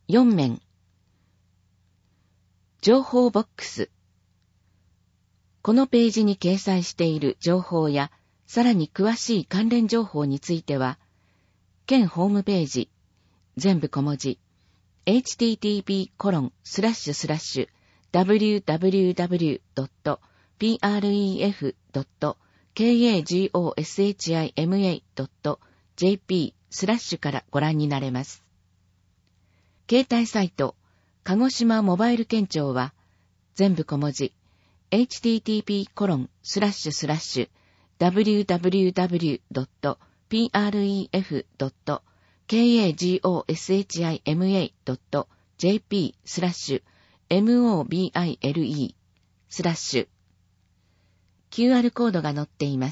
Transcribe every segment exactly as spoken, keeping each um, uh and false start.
よん面。情報ボックス。このページに掲載している情報や、さらに詳しい関連情報については、県ホームページ、全部小文字、エイチティーティーピーコロンスラッシュスラッシュダブリューダブリューダブリュードットピーアールイーエフドットケーエージーオーエスエイチアイエムエードットジェーピースラッシュからご覧になれます。携帯サイト、鹿児島モバイル県庁は、全部小文字、エイチティーティーピーコロンスラッシュスラッシュダブリューダブリューダブリュードットピーアールイーエフドットケーエージーオーエスエイチアイエムエードットジェーピースラッシュエムオービーアイエルイースラッシュ キューアール コードが載っています。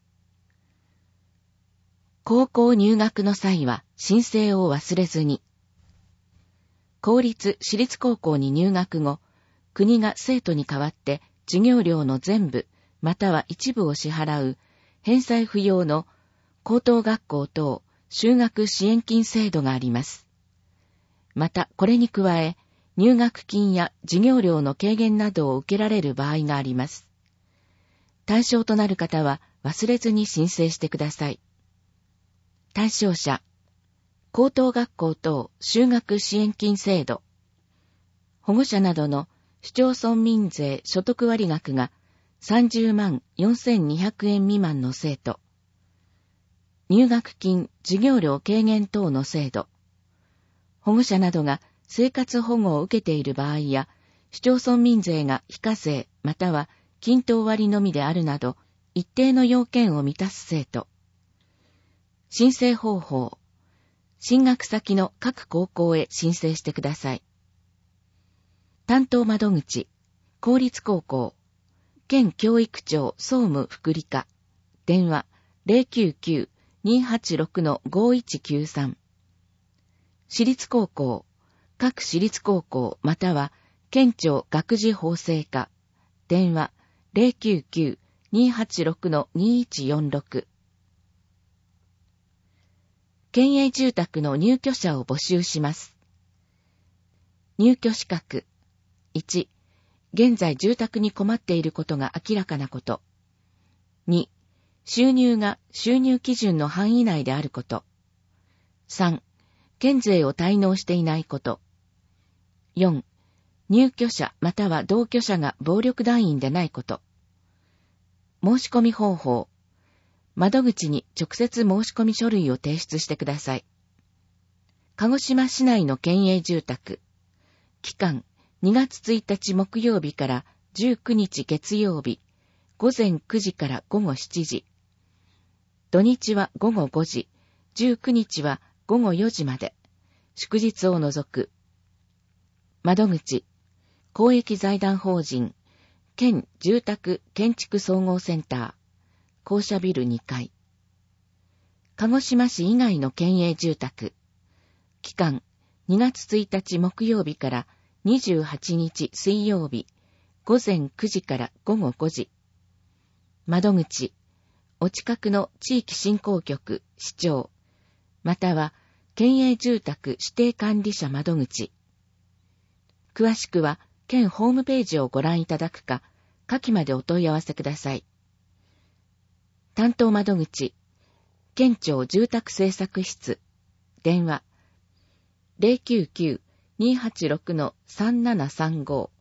高校入学の際は申請を忘れずに。公立・私立高校に入学後、国が生徒に代わって授業料の全部または一部を支払う返済不要の高等学校等就学支援金制度があります。またこれに加え入学金や授業料の軽減などを受けられる場合があります。対象となる方は忘れずに申請してください。対象者、高等学校等就学支援金制度、保護者などの市町村民税所得割額がさんじゅうまんよんせんにひゃくえん未満の生徒、入学金、授業料軽減等の制度、保護者などが生活保護を受けている場合や、市町村民税が非課税または均等割のみであるなど、一定の要件を満たす生徒、申請方法、進学先の各高校へ申請してください。担当窓口、公立高校、県教育庁総務福利課、電話 ゼロきゅうきゅう にーはちろく ごいちきゅうさん。私立高校、各私立高校または県庁学時法制課、電話 ゼロきゅうきゅう にーはちろく にーいちよんろく。県営住宅の入居者を募集します。入居資格。いち、現在住宅に困っていることが明らかなこと。に、収入が収入基準の範囲内であること。さん、県税を滞納していないこと。よん、入居者または同居者が暴力団員でないこと。申し込み方法。窓口に直接申し込み書類を提出してください。鹿児島市内の県営住宅。期間にがつついたち木曜日からじゅうくにち月曜日、ごぜんくじからごごしちじ。土日はごごごじ、じゅうくにちはごごよじまで。祝日を除く。窓口、公益財団法人、県住宅建築総合センター、校舎ビルにかい。鹿児島市以外の県営住宅。期間にがつついたち木曜日からにじゅうはちにち水曜日、ごぜんくじからごごごじ。窓口、お近くの地域振興局、市長、または県営住宅指定管理者窓口。詳しくは県ホームページをご覧いただくか、下記までお問い合わせください。担当窓口、県庁住宅政策室、電話、ゼロきゅうきゅう にーはちろく さんななさんご。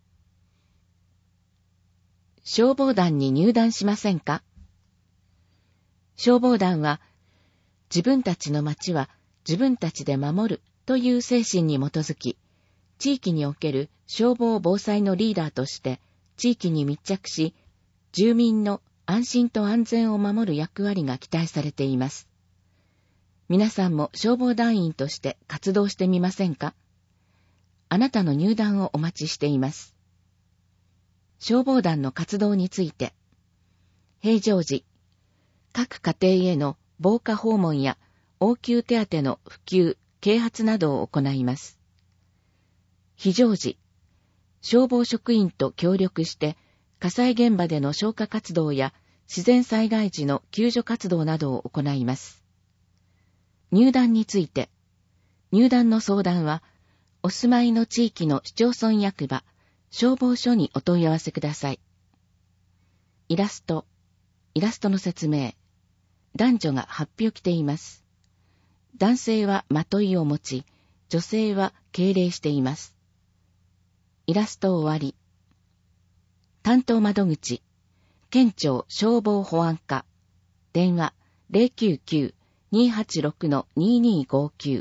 消防団に入団しませんか？消防団は、自分たちの町は自分たちで守るという精神に基づき、地域における消防防災のリーダーとして地域に密着し、住民の安心と安全を守る役割が期待されています。皆さんも消防団員として活動してみませんか？あなたの入団をお待ちしています。消防団の活動について、平常時、各家庭への防火訪問や応急手当の普及、啓発などを行います。非常時、消防職員と協力して火災現場での消火活動や自然災害時の救助活動などを行います。入団について、 入団の相談は、お住まいの地域の市町村役場、消防署にお問い合わせください。イラスト、イラストの説明。男女が発表着ています。男性はまといを持ち、女性は敬礼しています。イラスト終わり。担当窓口、県庁消防保安課、電話 ゼロきゅうきゅう にーはちろく にーにーごーきゅう。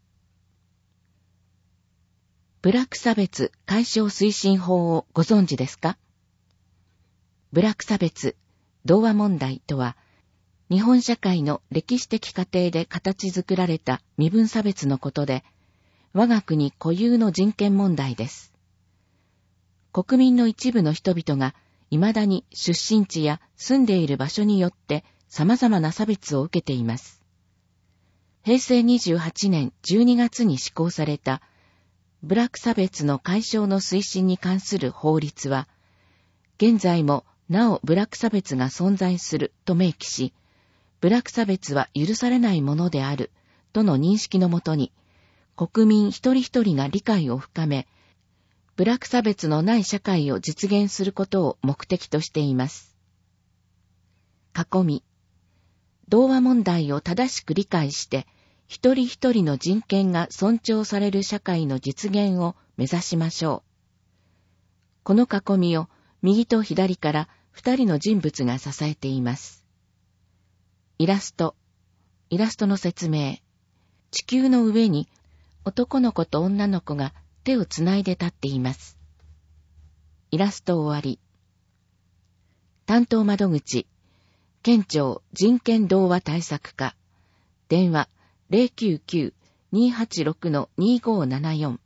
部落差別解消推進法をご存知ですか？部落差別、同和問題とは、日本社会の歴史的過程で形作られた身分差別のことで、我が国固有の人権問題です。国民の一部の人々が未だに出身地や住んでいる場所によって様々な差別を受けています。へいせいにじゅうはちねんじゅうにがつに施行された部落差別の解消の推進に関する法律は、現在もなお部落差別が存在すると明記し、部落差別は許されないものであるとの認識のもとに、国民一人一人が理解を深め、部落差別のない社会を実現することを目的としています。囲み。同和問題を正しく理解して、一人一人の人権が尊重される社会の実現を目指しましょう。この囲みを右と左から二人の人物が支えています。イラスト。イラストの説明。地球の上に男の子と女の子が手をつないで立っています。イラスト終わり。担当窓口、県庁人権同和対策課、電話 ゼロきゅうきゅう にーはちろく にーごーななよん。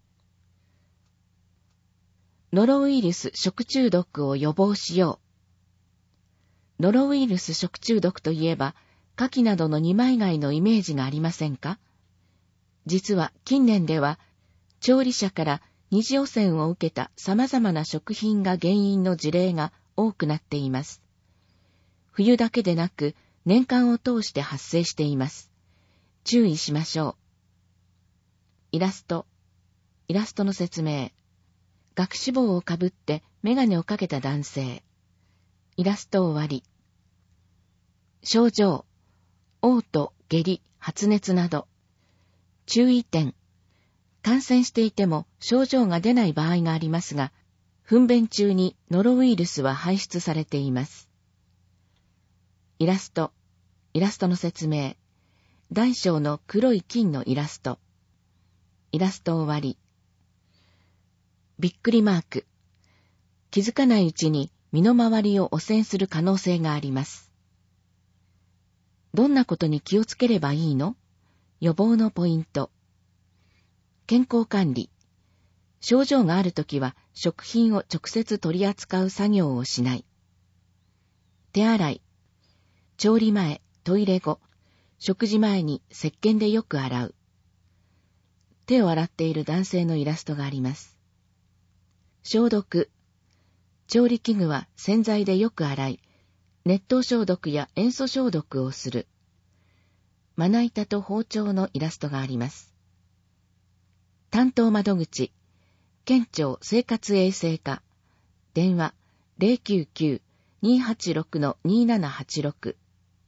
ノロウイルス食中毒を予防しよう。ノロウイルス食中毒といえば、牡蠣などの二枚貝のイメージがありませんか？実は近年では、調理者から二次汚染を受けた様々な食品が原因の事例が多くなっています。冬だけでなく、年間を通して発生しています。注意しましょう。イラスト。イラストの説明。学士帽をかぶってメガネをかけた男性。イラスト終わり。症状。嘔吐、下痢、発熱など。注意点。感染していても症状が出ない場合がありますが、糞便中にノロウイルスは排出されています。イラスト。イラストの説明。大小の黒い金のイラスト。イラスト終わり。びっくりマーク。気づかないうちに身の回りを汚染する可能性があります。どんなことに気をつければいいの？予防のポイント。健康管理。症状があるときは食品を直接取り扱う作業をしない。手洗い。調理前、トイレ後、食事前に石鹸でよく洗う。手を洗っている男性のイラストがあります。消毒。調理器具は洗剤でよく洗い、熱湯消毒や塩素消毒をする。まな板と包丁のイラストがあります。担当窓口、県庁生活衛生課、電話 ゼロきゅうきゅう にーはちろく にーななはちろく。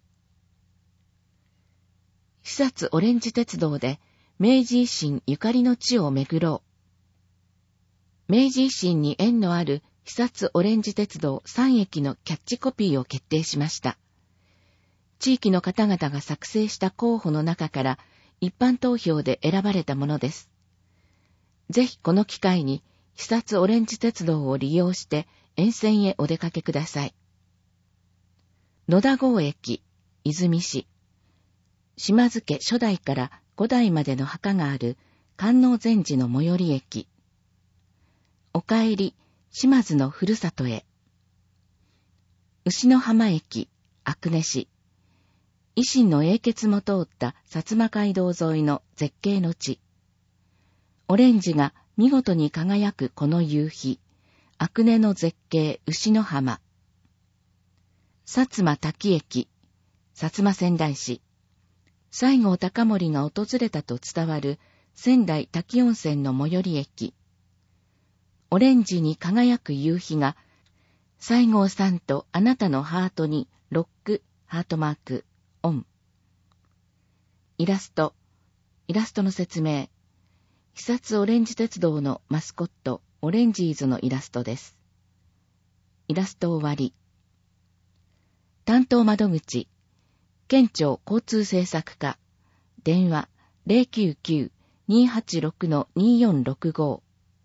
肥薩オレンジ鉄道で明治維新ゆかりの地を巡ろう。明治維新に縁のある肥薩オレンジ鉄道さんえきのキャッチコピーを決定しました。地域の方々が作成した候補の中から一般投票で選ばれたものです。ぜひこの機会に肥薩オレンジ鉄道を利用して沿線へお出かけください。野田郷駅、泉市。島津家初代から五代までの墓がある観音禅寺の最寄り駅。おかえり、島津のふるさとへ。牛の浜駅、阿久根市。維新の英傑も通った薩摩街道沿いの絶景の地。オレンジが見事に輝くこの夕日、阿久根の絶景牛の浜。薩摩滝駅、薩摩川内市。西郷隆盛が訪れたと伝わる仙台滝温泉の最寄り駅。オレンジに輝く夕日が、西郷さんとあなたのハートにロック、ハートマーク、オン。イラスト。イラストの説明。肥薩オレンジ鉄道のマスコット、オレンジーズのイラストです。イラスト終わり。担当窓口。県庁交通政策課。電話 ゼロきゅうきゅう にーはちろく にーよんろくご。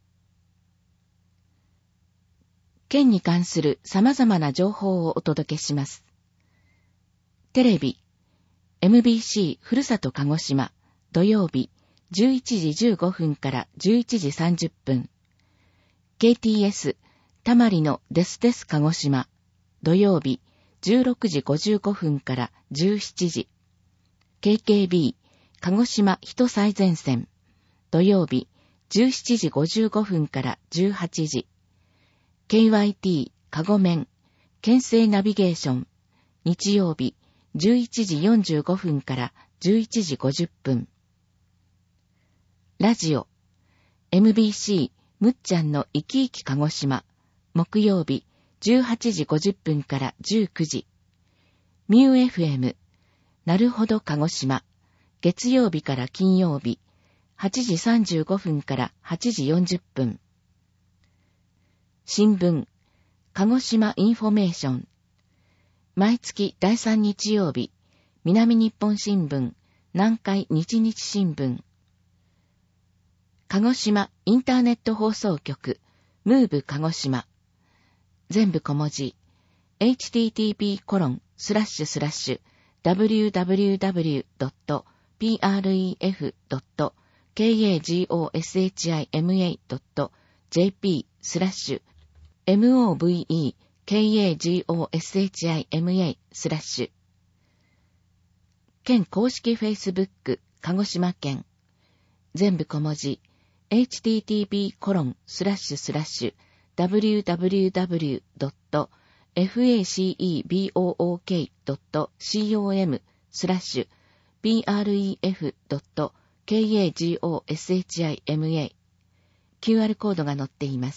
県に関する様々な情報をお届けします。テレビ、エムビーシー ふるさと鹿児島、土曜日、じゅういちじじゅうごふんからじゅういちじさんじゅっぷん。ケーティーエス、たまりのですです鹿児島、土曜日、じゅうろくじごじゅうごふんからじゅうしちじ。ケーケービー、鹿児島人最前線、土曜日、じゅうしちじごじゅうごふんからじゅうはちじ。ケーワイティー、かごめん、県政ナビゲーション、日曜日、じゅういちじよんじゅうごふんからじゅういちじごじゅっぷん。ラジオ、エムビーシー、むっちゃんの生き生き鹿児島、木曜日、じゅうはちじごじゅっぷんからじゅうくじ。ミューエフエム、なるほど鹿児島、月曜日から金曜日、はちじさんじゅうごふんからはちじよんじゅっぷん。新聞、鹿児島インフォメーション。毎月だいさん日曜日、南日本新聞、南海日日新聞。鹿児島インターネット放送局、ムーブ鹿児島。全部小文字。エイチティーティーピーコロンスラッシュスラッシュダブリューダブリューダブリュードットピーアールイーエフドットケーエージーオーエスエイチアイエムエードットジェーピースラッシュ エムオーブイイーケーエージーオーエスエイチアイエムエースラッシュ。県公式フェイスブック鹿児島県。全部小文字。エイチティーティーピーコロンスラッシュスラッシュダブリューダブリューダブリュードットフェイスブックドットコムスラッシュピーアールイーエフドットケーエージーオーエスエイチアイエムエー。キューアール コードが載っています。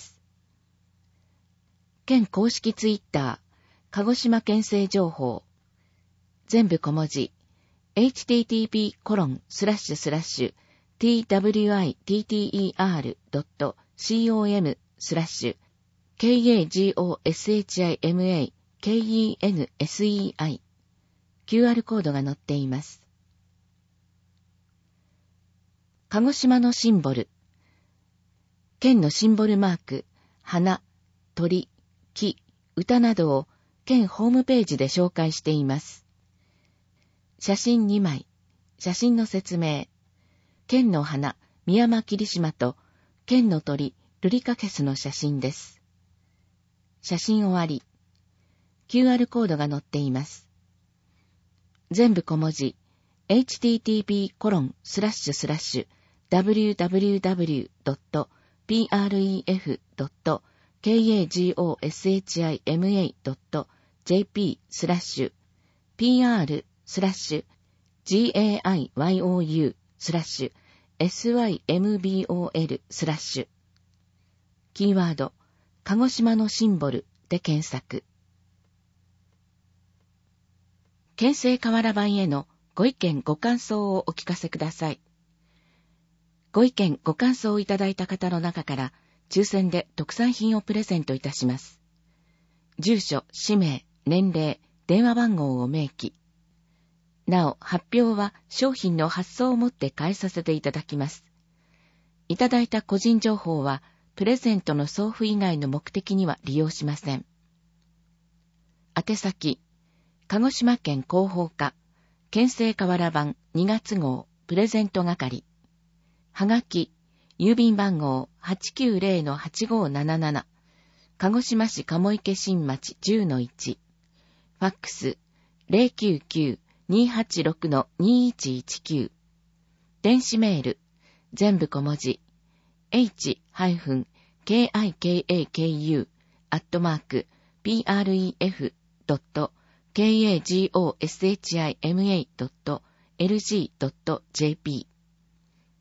県公式ツイッター、鹿児島県政情報。全部小文字。エイチティーティーピーコロンスラッシュスラッシュティーダブリューアイティーティーイーアールドットコムスラッシュ ケーエージーオーエスエイチアイエムエーケーイーエヌエスイーアイ。キューアール コードが載っています。鹿児島のシンボル。県のシンボルマーク、花、鳥、木、歌などを県ホームページで紹介しています。写真にまい。写真の説明。県の花、ミヤマキリシマと県の鳥、ルリカケスの写真です。写真終わり。キューアール コードが載っています。全部小文字。エイチティーティーピーコロンスラッシュスラッシュダブリューダブリューダブリュードットピーアールイーエフドットケーエージーオーエスエイチアイエムエードットジェーピースラッシュピーアールスラッシュジェイアイワイオーユースラッシュエスワイエムビーオーエルスラッシュ。キーワード、鹿児島のシンボルで検索。県政河原版へのご意見ご感想をお聞かせください。ご意見ご感想をいただいた方の中から抽選で特産品をプレゼントいたします。住所、氏名、年齢、電話番号を明記。なお、発表は商品の発送をもって返させていただきます。いただいた個人情報は、プレゼントの送付以外の目的には利用しません。宛先、鹿児島県広報課、県政河原版にがつ号、プレゼント係。はがき、郵便番号 はちきゅうゼロのはちごーなななな、鹿児島市鴨池新町 じゅうのいち。ファックス、ゼロきゅうきゅう にーはちろく にーいちいちきゅう。電子メール、全部小文字、h-kikaku アットマーク ピーアールイーエフドットケーエージーオーエスエイチアイエムエードットエルジードットジェーピー。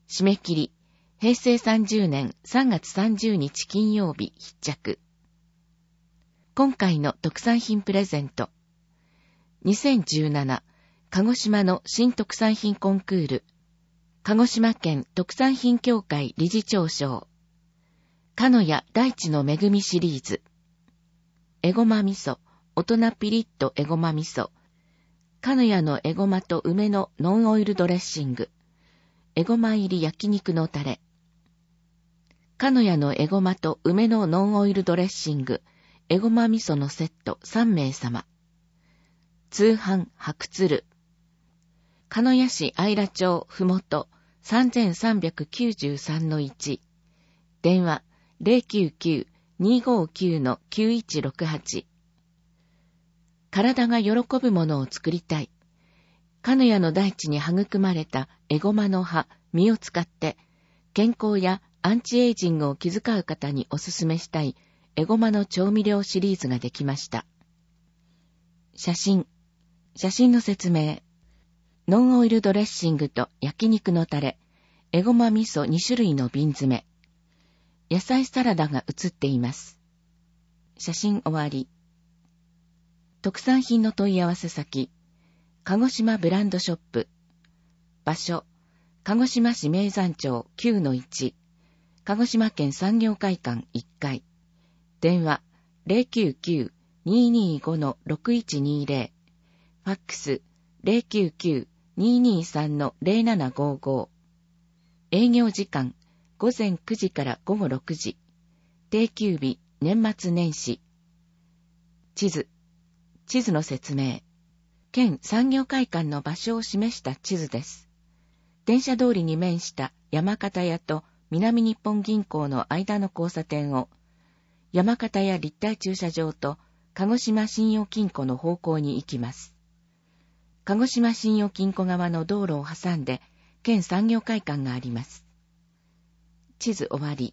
締め切り、へいせいさんじゅうねんさんがつさんじゅうにち金曜日必着。今回の特産品プレゼント。にせんじゅうなな鹿児島の新特産品コンクール。鹿児島県特産品協会理事長賞。鹿屋大地の恵みシリーズ。えごま味噌、大人ピリッとえごま味噌。鹿屋のえごまと梅のノンオイルドレッシング。えごま入り焼肉のタレ。鹿屋のえごまと梅のノンオイルドレッシング、えごま味噌のセットさんめいさま。通販白鶴。鹿屋市愛良町ふもと さんさんきゅうさんのいち。電話 ゼロきゅうきゅう にーごーきゅう きゅういちろくはち。体が喜ぶものを作りたい。鹿屋の大地に育まれたえごまの葉、実を使って、健康やアンチエイジングを気遣う方におすすめしたいえごまの調味料シリーズができました。写真。写真の説明。ノンオイルドレッシングと焼肉のタレ、えごま味噌にしゅるいの瓶詰め。野菜サラダが写っています。写真終わり。特産品の問い合わせ先。鹿児島ブランドショップ。場所。鹿児島市名山町 きゅうのいち。鹿児島県産業会館いっかい。電話 ゼロきゅうきゅう にーにーご ろくいちにーぜろ。ファックス ゼロきゅうきゅう にーにーさん ゼロななごーごー。営業時間午前くじから午後ろくじ。定休日年末年始。地図。地図の説明。県産業会館の場所を示した地図です。電車通りに面した山形屋と南日本銀行の間の交差点を、山形屋立体駐車場と鹿児島信用金庫の方向に行きます。鹿児島信用金庫側の道路を挟んで、県産業会館があります。地図終わり。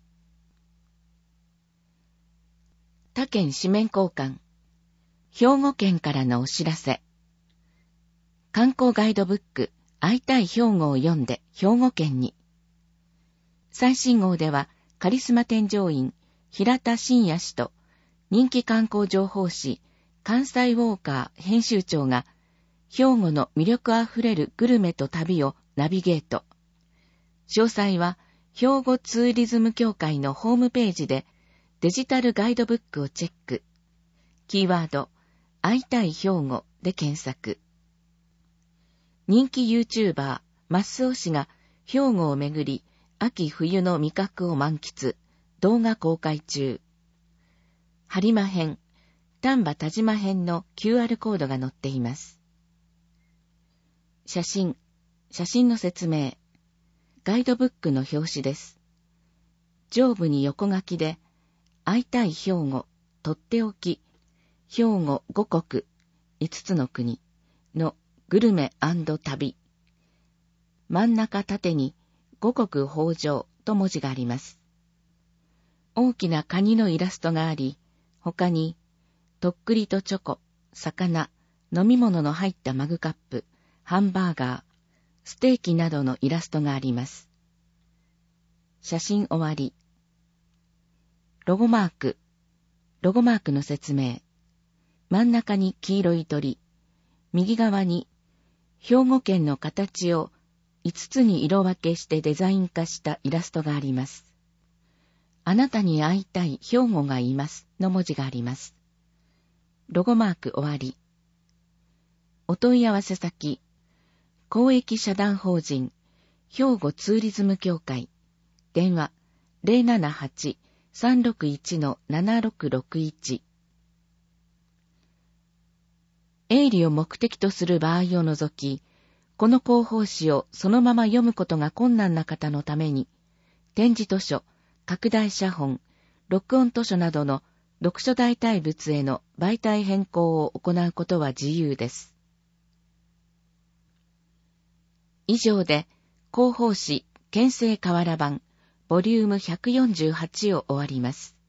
他県紙面交換。兵庫県からのお知らせ。観光ガイドブック、会いたい兵庫を読んで兵庫県に。最新号では、カリスマ添乗員、平田真也氏と、人気観光情報誌、関西ウォーカー編集長が、兵庫の魅力あふれるグルメと旅をナビゲート。詳細は、兵庫ツーリズム協会のホームページで、デジタルガイドブックをチェック。キーワード、会いたい兵庫で検索。人気 YouTuber、マスオ氏が兵庫をめぐり、秋冬の味覚を満喫、動画公開中。播磨編、丹波田島編の キューアール コードが載っています。写真、写真の説明。ガイドブックの表紙です。上部に横書きで、会いたい兵庫、とっておき、兵庫五国、五つの国のグルメ&旅。真ん中縦に五国豊穣と文字があります。大きなカニのイラストがあり、他に、とっくりとチョコ、魚、飲み物の入ったマグカップ、ハンバーガー、ステーキなどのイラストがあります。写真終わり。ロゴマーク。ロゴマークの説明。真ん中に黄色い鳥。右側に、兵庫県の形をいつつに色分けしてデザイン化したイラストがあります。あなたに会いたい兵庫がいますの文字があります。ロゴマーク終わり。お問い合わせ先。公益社団法人兵庫ツーリズム協会。電話 ゼロななはち さんろくいち ななろくろくいち。営利を目的とする場合を除き、この広報誌をそのまま読むことが困難な方のために、展示図書、拡大写本、録音図書などの読書代替物への媒体変更を行うことは自由です。以上で、広報誌、県政瓦版、ボリュームひゃくよんじゅうはちを終わります。